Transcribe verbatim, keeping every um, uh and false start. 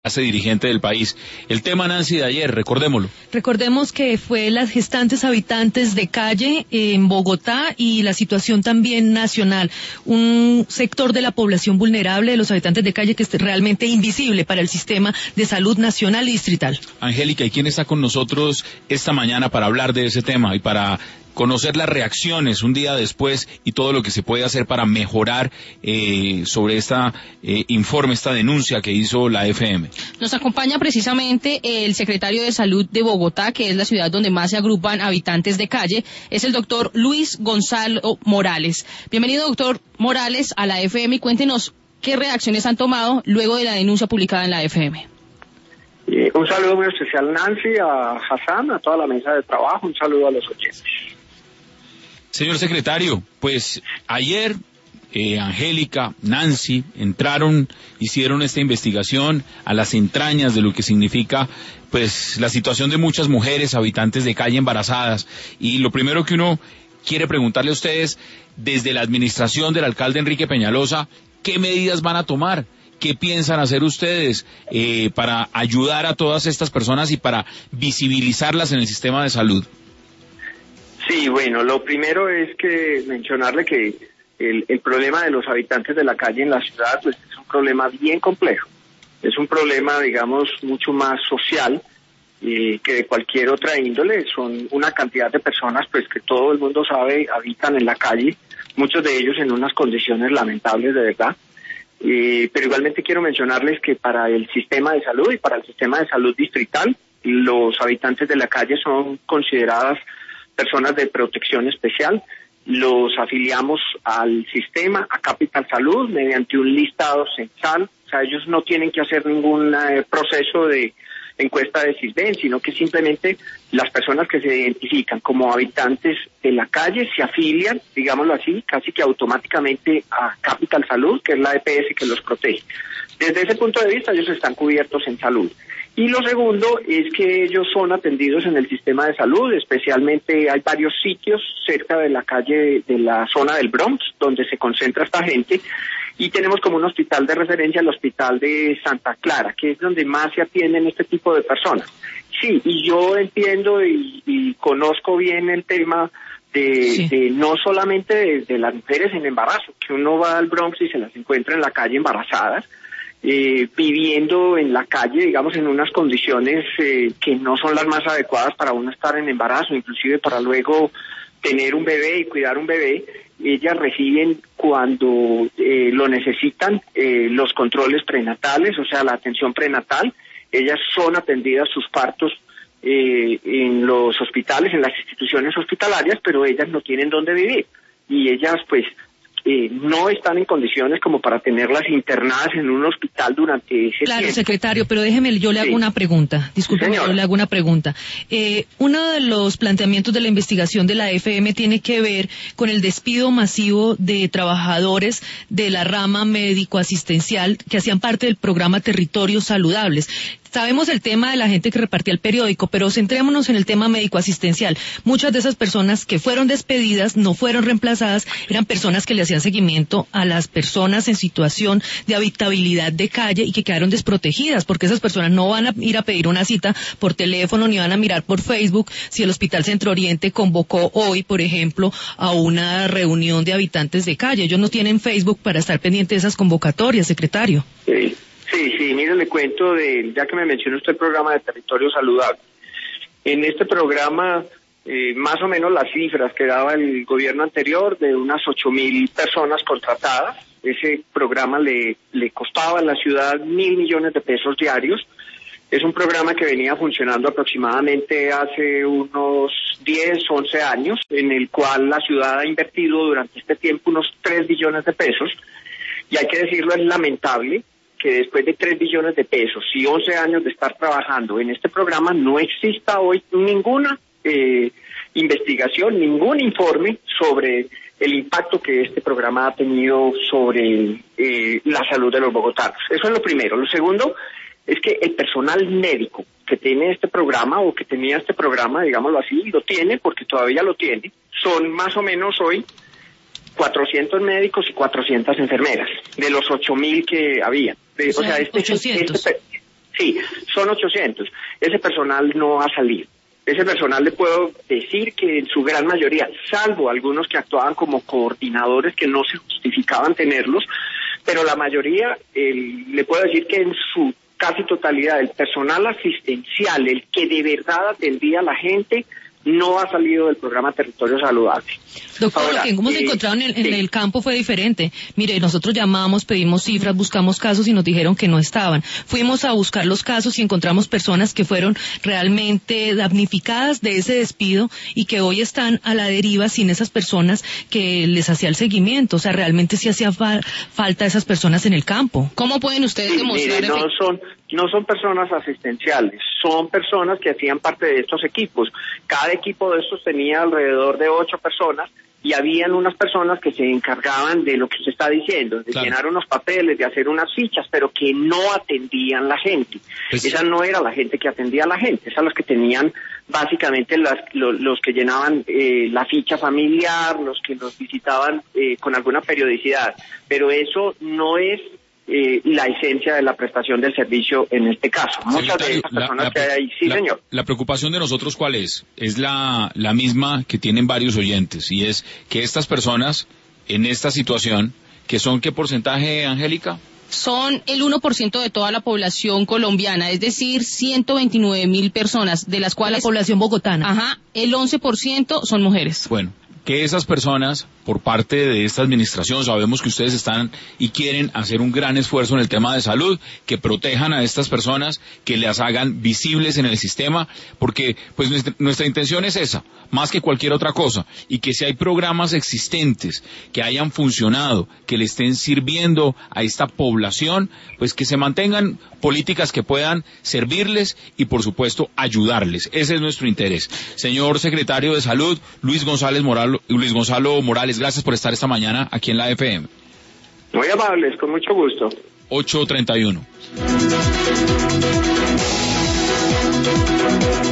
clase dirigente del país. El tema, Nancy, de ayer, recordémoslo. Recordemos que fue las gestantes habitantes de calle en Bogotá y la situación también nacional. Un sector de la población vulnerable de los habitantes de calle que es realmente invisible para el sistema de salud nacional y distrital. Angélica, ¿y quién está con nosotros esta mañana para hablar de ese tema y para conocer las reacciones un día después y todo lo que se puede hacer para mejorar eh, sobre esta eh, informe, esta denuncia que hizo la F M? Nos acompaña precisamente el secretario de Salud de Bogotá, que es la ciudad donde más se agrupan habitantes de calle, es el doctor Luis Gonzalo Morales. Bienvenido, doctor Morales, a la F M y cuéntenos qué reacciones han tomado luego de la denuncia publicada en la F M. Eh, un saludo muy especial, Nancy, a Hassan, a toda la mesa de trabajo, un saludo a los oyentes. Señor secretario, pues ayer eh, Angélica, Nancy entraron, hicieron esta investigación a las entrañas de lo que significa pues la situación de muchas mujeres habitantes de calle embarazadas, y lo primero que uno quiere preguntarle a ustedes, desde la administración del alcalde Enrique Peñalosa, ¿qué medidas van a tomar? ¿Qué piensan hacer ustedes eh, para ayudar a todas estas personas y para visibilizarlas en el sistema de salud? Sí, bueno, lo primero es que mencionarle que el, el problema de los habitantes de la calle en la ciudad pues, es un problema bien complejo. Es un problema, digamos, mucho más social eh, que de cualquier otra índole. Son una cantidad de personas pues que todo el mundo sabe habitan en la calle, muchos de ellos en unas condiciones lamentables de verdad. Eh, pero igualmente quiero mencionarles que para el sistema de salud y para el sistema de salud distrital, los habitantes de la calle son consideradas personas de protección especial. Los afiliamos al sistema, a Capital Salud, mediante un listado censal. O sea, ellos no tienen que hacer ningún eh, proceso de encuesta de CISBEN, sino que simplemente las personas que se identifican como habitantes de la calle se afilian, digámoslo así, casi que automáticamente a Capital Salud, que es la E P S que los protege. Desde ese punto de vista, ellos están cubiertos en salud. Y lo segundo es que ellos son atendidos en el sistema de salud, especialmente hay varios sitios cerca de la calle de la zona del Bronx, donde se concentra esta gente, y tenemos como un hospital de referencia el hospital de Santa Clara, que es donde más se atienden este tipo de personas. Sí, y yo entiendo y, y conozco bien el tema de, sí. de no solamente de, de las mujeres en embarazo, que uno va al Bronx y se las encuentra en la calle embarazadas, Eh, viviendo en la calle, digamos, en unas condiciones eh, que no son las más adecuadas para uno estar en embarazo, inclusive para luego tener un bebé y cuidar un bebé. Ellas reciben cuando eh, lo necesitan eh, los controles prenatales, o sea, la atención prenatal. Ellas son atendidas sus partos eh, en los hospitales, en las instituciones hospitalarias, pero ellas no tienen dónde vivir y ellas pues Eh, no están en condiciones como para tenerlas internadas en un hospital durante ese claro, tiempo. Claro, secretario, pero déjeme, yo le hago sí. una pregunta. Disculpe, yo le hago una pregunta. Eh, uno de los planteamientos de la investigación de la F M tiene que ver con el despido masivo de trabajadores de la rama médico-asistencial que hacían parte del programa Territorios Saludables. Sabemos el tema de la gente que repartía el periódico, pero centrémonos en el tema médico-asistencial. Muchas de esas personas que fueron despedidas, no fueron reemplazadas, eran personas que le hacían seguimiento a las personas en situación de habitabilidad de calle y que quedaron desprotegidas, porque esas personas no van a ir a pedir una cita por teléfono ni van a mirar por Facebook si el Hospital Centro Oriente convocó hoy, por ejemplo, a una reunión de habitantes de calle. Ellos no tienen Facebook para estar pendientes de esas convocatorias, secretario. Sí. Sí, sí, mire, le cuento, de, ya que me mencionó usted el programa de Territorio Saludable. En este programa, eh, más o menos las cifras que daba el gobierno anterior, de unas ocho mil personas contratadas, ese programa le, le costaba a la ciudad mil millones de pesos diarios. Es un programa que venía funcionando aproximadamente hace unos diez, once años, en el cual la ciudad ha invertido durante este tiempo unos tres billones de pesos, y hay que decirlo, es lamentable que después de tres billones de pesos y once años de estar trabajando en este programa no exista hoy ninguna eh, investigación, ningún informe sobre el impacto que este programa ha tenido sobre eh, la salud de los bogotanos. Eso es lo primero. Lo segundo es que el personal médico que tiene este programa o que tenía este programa, digámoslo así, lo tiene porque todavía lo tiene, son más o menos hoy cuatrocientos médicos y cuatrocientas enfermeras, de los ocho mil que había. De, o sea, este, ochocientos. Este, sí, son ochocientos. Ese personal no ha salido. Ese personal le puedo decir que en su gran mayoría, salvo algunos que actuaban como coordinadores que no se justificaban tenerlos, pero la mayoría, eh, le puedo decir que en su casi totalidad, el personal asistencial, el que de verdad atendía a la gente, no ha salido del programa Territorio Saludable. Doctor, Ahora, lo que hemos eh, encontrado en, el, en sí. el campo fue diferente. Mire, nosotros llamamos, pedimos cifras, buscamos casos y nos dijeron que no estaban. Fuimos a buscar los casos y encontramos personas que fueron realmente damnificadas de ese despido y que hoy están a la deriva sin esas personas que les hacía el seguimiento. O sea, realmente sí hacía fa falta esas personas en el campo. ¿Cómo pueden ustedes sí, demostrar? Mire, no son, no son personas asistenciales, son personas que hacían parte de estos equipos. Cada equipo de estos tenía alrededor de ocho personas y habían unas personas que se encargaban de lo que usted está diciendo, de claro. llenar unos papeles, de hacer unas fichas, pero que no atendían la gente. Pues, esa no era la gente que atendía a la gente, esas los que tenían básicamente las, los, los que llenaban eh, la ficha familiar, los que los visitaban eh, con alguna periodicidad, pero eso no es Eh, la esencia de la prestación del servicio en este caso. Muchas de estas personas la, la, que hay ahí, sí la, señor. La preocupación de nosotros, ¿cuál es? Es la, la misma que tienen varios oyentes, y es que estas personas, en esta situación, que son, ¿qué porcentaje, Angélica? Son el uno por ciento de toda la población colombiana, es decir, ciento veintinueve mil personas, de las cuales... La población bogotana. Ajá, el once por ciento son mujeres. Bueno, que esas personas, por parte de esta administración, sabemos que ustedes están y quieren hacer un gran esfuerzo en el tema de salud, que protejan a estas personas, que las hagan visibles en el sistema, porque pues nuestra, nuestra intención es esa, más que cualquier otra cosa, y que si hay programas existentes que hayan funcionado, que le estén sirviendo a esta población, pues que se mantengan políticas que puedan servirles y por supuesto ayudarles. Ese es nuestro interés. Señor Secretario de Salud, Luis González Morales, Luis Gonzalo Morales, gracias por estar esta mañana aquí en la F M. Muy amables, con mucho gusto. ocho treinta y uno.